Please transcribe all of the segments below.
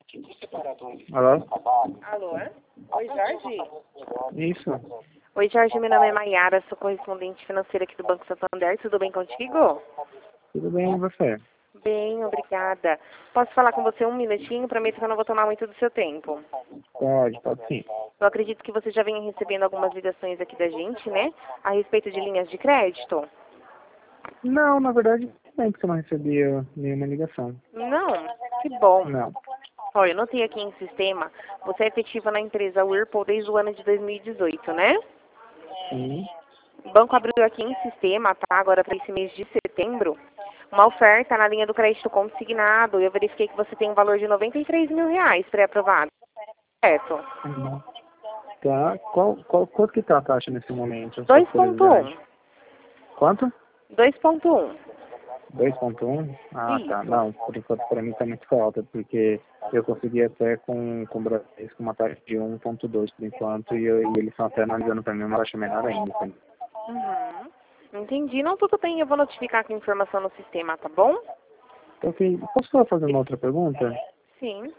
Alô? Alô, é? Oi, Jorge? Isso. Oi, Jorge, meu nome é Maiara, sou correspondente financeira aqui do Banco Santander. Tudo bem contigo? Tudo bem e você? Bem, obrigada. Posso falar com você um minutinho? Prometo que eu não vou tomar muito do seu tempo. Pode sim. Eu acredito que você já venha recebendo algumas ligações aqui da gente, né? A respeito de linhas de crédito. Não, na verdade, nem que você não recebia nenhuma ligação. Não? Que bom. Não. Olha, eu notei aqui em sistema, você é efetiva na empresa Whirlpool desde o ano de 2018, né? Sim. O banco abriu aqui em sistema, tá? Agora para esse mês de setembro, uma oferta na linha do crédito consignado. Eu verifiquei que você tem um valor de R$ 93 mil pré-aprovado. Certo? Uhum. Tá. Quanto que tá a taxa nesse momento? Só 2.1. curiosidade. Quanto? 2.1. 2.1? Ah, tá. Isso. Não, por enquanto para mim tá muito alta, porque eu consegui até com o Bradesco com uma taxa de 1.2 por enquanto, e eles estão até analisando para mim uma taxa menor ainda. Tá? Uhum. Entendi. Não, tudo bem. Eu vou notificar aqui a informação no sistema, tá bom? Então, posso só fazer uma outra pergunta? Sim.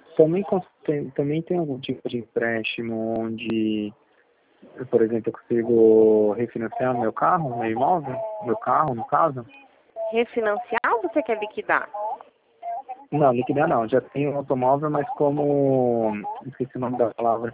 Também tem algum tipo de empréstimo onde, por exemplo, eu consigo refinanciar meu carro, meu imóvel, meu carro, no caso? Refinanciar ou você quer liquidar? Não, liquidar não. Já tenho um automóvel, mas como, esqueci o nome da palavra,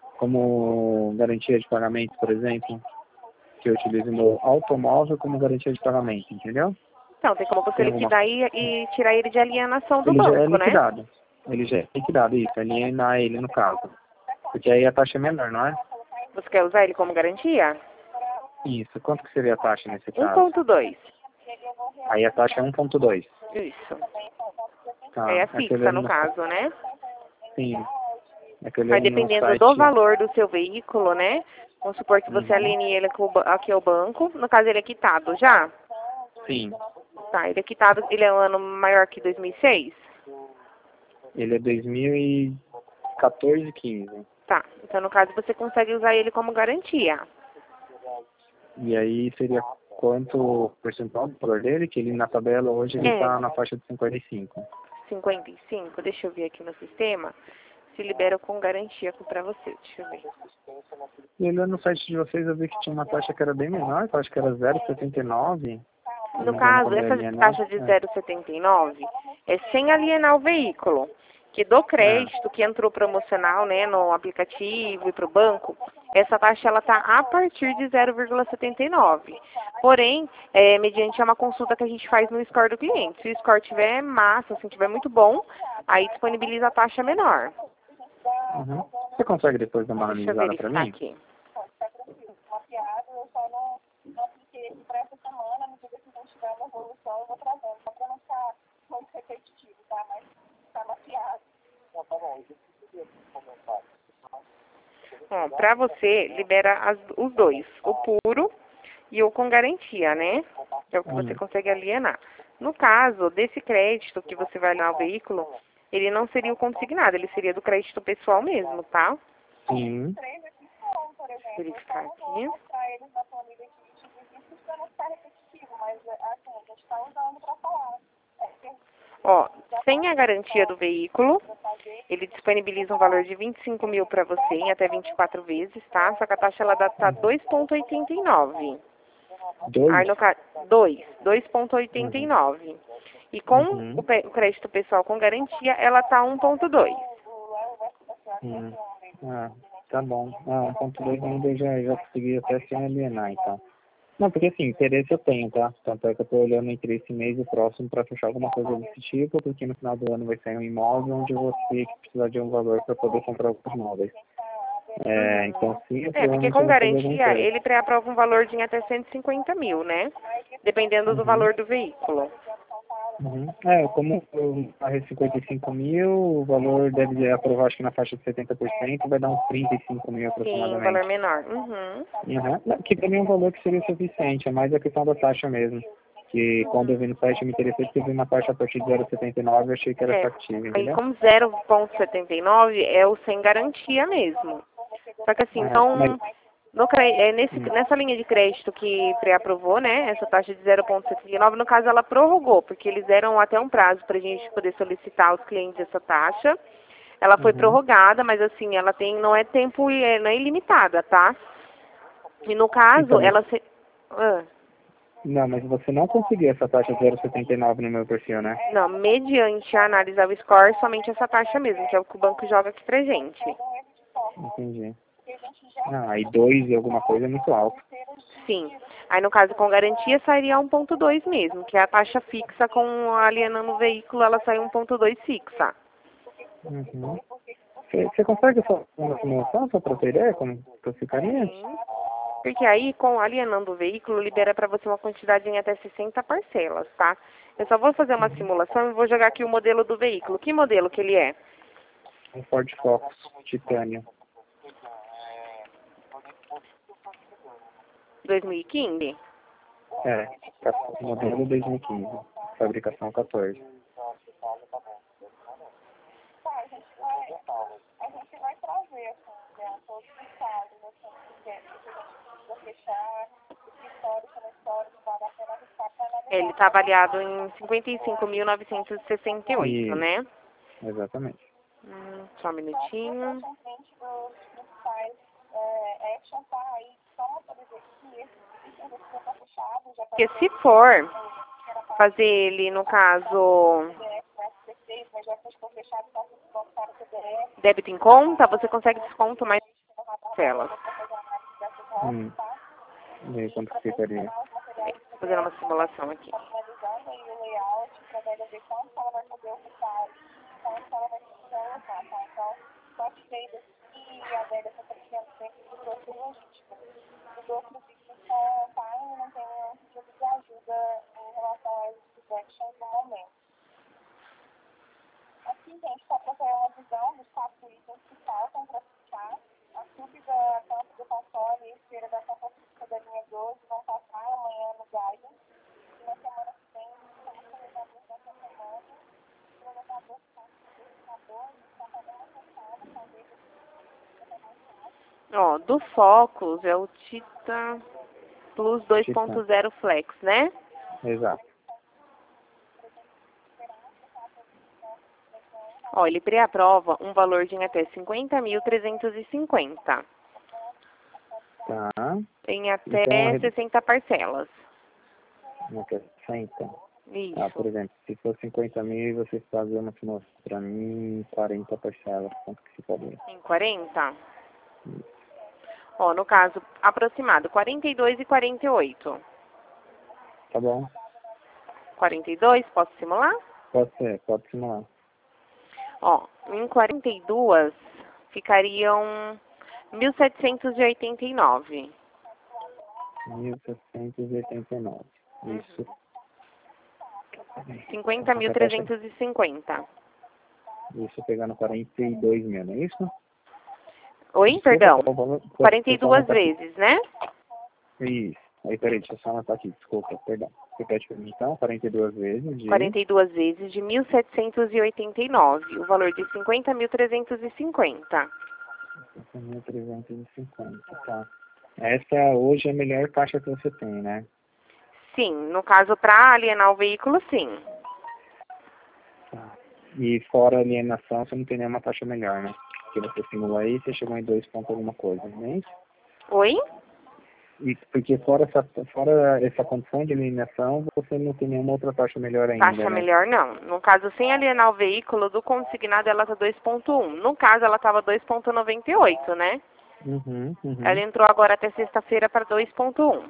como garantia de pagamento, por exemplo, que eu utilizo meu automóvel como garantia de pagamento, entendeu? Então, tem como você Tem alguma... liquidar e tirar ele de alienação do Ele já é banco, né? liquidado. Ele já é liquidado, isso. Alienar ele no caso. Porque aí a taxa é menor, não é? Você quer usar ele como garantia? Isso. Quanto que seria a taxa nesse caso? 1.2. Aí a taxa é 1.2. Isso. Tá. É a Aquele fixa, no caso, né? sim. Aquele Vai no dependendo do site. valor do seu veículo, né? Vamos supor que você Uhum. alinhe ele aqui ao banco. No caso, ele é quitado já? Sim. Tá, ele é quitado, ele é um ano maior que 2006? Ele é 2014, 15. Tá, então no caso você consegue usar ele como garantia. E aí seria quanto percentual do valor dele? Que ele na tabela hoje ele É, está na faixa de 55. 55, deixa eu ver aqui no sistema. Se libera com garantia pra você, deixa eu ver. E olhando no site de vocês eu vi que tinha uma taxa que era bem menor, que eu acho que era 0,79. Se não No me engano, caso, quando eu essa alienar. taxa de 0,79 é sem alienar o veículo. Que do crédito que entrou promocional, né, no aplicativo e para o banco, essa taxa ela tá a partir de 0,79. Porém, mediante uma consulta que a gente faz no score do cliente. Se o score tiver massa, assim, tiver muito bom, aí disponibiliza a taxa menor. Uhum. Você consegue depois dar uma Deixa eu analisada para verificar mim? aqui. Ó, para você, libera os dois, o puro e o com garantia, né? Que é o que você consegue alienar. No caso desse crédito que você vai alienar o veículo, ele não seria o consignado, ele seria do crédito pessoal mesmo, tá? Sim. Deixa eu verificar aqui. Ó, sem a garantia do veículo, ele disponibiliza um valor de 25 mil para você em até 24 vezes, tá? Só que a taxa ela tá 2,89. Aí 2? no caso, 2,89. E com Uhum. o crédito pessoal com garantia, ela tá 1,2. Uhum. Ah, tá bom. Ah, 1.2 ainda eu já consegui até sem alienar, então. Não, porque assim, interesse eu tenho, tá? Tanto é que eu tô olhando entre esse mês e o próximo para fechar alguma coisa desse tipo, porque no final do ano vai sair um imóvel onde eu vou ter que precisar de um valor para poder comprar alguns móveis. Então sim, eu Porque provavelmente eu com vou fazer alguma garantia, coisa. ele pré-aprova um valor de em até 150 mil, né? Dependendo do Uhum. valor do veículo. Uhum. Como eu paguei 55 mil, o valor deve aprovar acho que na faixa de 70%, vai dar uns 35 mil Sim, valor aproximadamente. menor. Uhum. Uhum. Não, que para mim é um valor que seria suficiente, é mais a questão da taxa mesmo. Que quando eu vi no site eu me interessei porque eu vi uma taxa a partir de 0,79 eu achei que era factível, Aí entendeu? como 0,79 é o sem garantia mesmo. Só que assim, Mas, são nessa linha de crédito que pré-aprovou, né, essa taxa de 0,79, no caso ela prorrogou, porque eles deram até um prazo para a gente poder solicitar aos clientes essa taxa. Ela foi Uhum. prorrogada, mas assim, ela tem, não é tempo, não é ilimitada, tá? E no caso, Então, mas, ela se... Ah, não, mas você não conseguiu essa taxa 0,79 no meu perfil, né? não, mediante a análise ao score, somente essa taxa mesmo, que é o que o banco joga aqui pra gente. Entendi. Ah, e 2 e alguma coisa é muito alto. Sim. Aí, no caso, com garantia, sairia 1,2 mesmo, que é a taxa fixa com alienando o veículo, ela sai 1,2 fixa. Uhum. Você consegue fazer uma simulação só para ter ideia como que ficaria? Sim. Porque aí, com alienando o veículo, libera para você uma quantidade em até 60 parcelas, tá? Eu só vou fazer uma simulação e vou jogar aqui o modelo do veículo. Que modelo que ele é? Um Ford Focus Titânio. 2015? É, modelo 2015. Fabricação 14. Ele está avaliado em 55.968, Isso, né? exatamente. Só um minutinho. Porque se for fazer ele, no caso, débito em conta, você consegue desconto mais parcelas. E aí, quanto que ficaria? Tô fazendo uma simulação aqui. Ó, do Focus é o Titan Plus Titânio. 2.0 Flex, né? Exato. Ó, ele pré-aprova um valor de em até 50.350. Tá. Em Então, até 60 parcelas. não quer 60. Ah, por Isso. exemplo, se for 50 mil e você fazer uma simulação para mim, 40 parcelas, quanto que ficaria? Em 40? Ó, no caso, aproximado, 42 e 48. Tá bom? 42, posso simular? Pode ser, pode simular. Ó, em 42 ficariam 1.789. 1.789. Isso. 50.350. Isso pegando 42 mil, não é isso? Oi, Desculpa, perdão. qual o valor? Deixa eu só 42 anotar aqui. vezes, né? Isso. Aí, peraí, deixa eu só anotar aqui, desculpa, perdão. Repete para mim, então, 42 vezes de 42 vezes de 1.789. O valor de 50.350. 1.350, tá. Essa hoje é a melhor taxa que você tem, né? Sim, no caso, para alienar o veículo, sim. Tá. E fora alienação, você não tem nenhuma taxa melhor, né? Porque você simula aí, você chegou em 2 ponto alguma coisa, não é isso? Oi? E porque fora essa condição de alienação, você não tem nenhuma outra taxa melhor ainda, Taxa né? melhor não. No caso, sem alienar o veículo, do consignado ela tá 2.1. No caso, ela estava 2.98, né? Uhum. Ela entrou agora até sexta-feira para 2.1.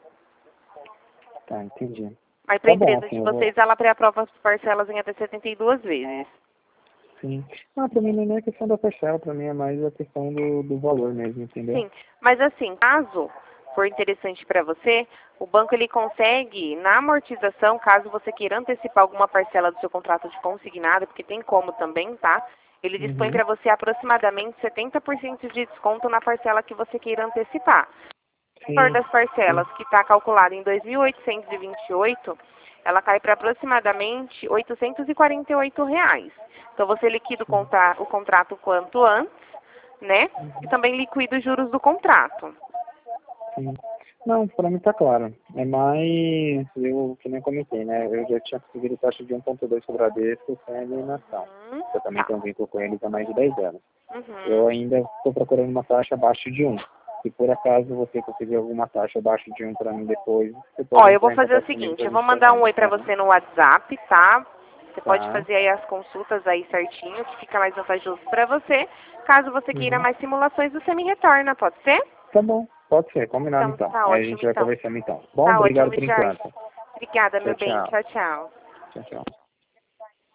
Tá, entendi. Aí para a Tá bom, empresa assim, de eu vou... vocês, ela pré-aprova as parcelas em até 72 vezes. Sim. Ah, pra mim não é questão da parcela, pra mim é mais a questão do valor mesmo, entendeu? Sim, mas assim, caso for interessante para você, o banco ele consegue, na amortização, caso você queira antecipar alguma parcela do seu contrato de consignado, porque tem como também, tá? Ele dispõe Uhum. para você aproximadamente 70% de desconto na parcela que você queira antecipar. O valor Sim, das sim. parcelas, que está calculado em 2.828, ela cai para aproximadamente R$ 848. Então, você liquida o contrato quanto antes, né? E também liquida os juros do contrato. Sim. Não, pra mim tá claro. É mais, eu que nem comentei, né? Eu já tinha conseguido taxa de 1,2 com o Bradesco sem alienação. Eu também Tá. tenho um vínculo com eles há mais de 10 anos. Eu Uhum. ainda estou procurando uma taxa abaixo de 1. Se por acaso você conseguir alguma taxa abaixo de 1 para mim depois, você Ó, pode eu vou entrar em fazer o contato comigo seguinte, pra eu vou gente mandar um fechar, oi pra tá? você no WhatsApp, tá? Você pode Tá. fazer aí as consultas aí certinho, que fica mais vantajoso pra você. Caso você queira Uhum. mais simulações, você me retorna, pode ser? Tá bom, pode ser, combinado Então, então. tá Aí a ótimo, gente vai então. conversando então. Bom, Tá obrigado ótimo, por Jorge. enquanto. Obrigada, Tchau, meu bem. tchau. Tchau, tchau. Tchau, tchau.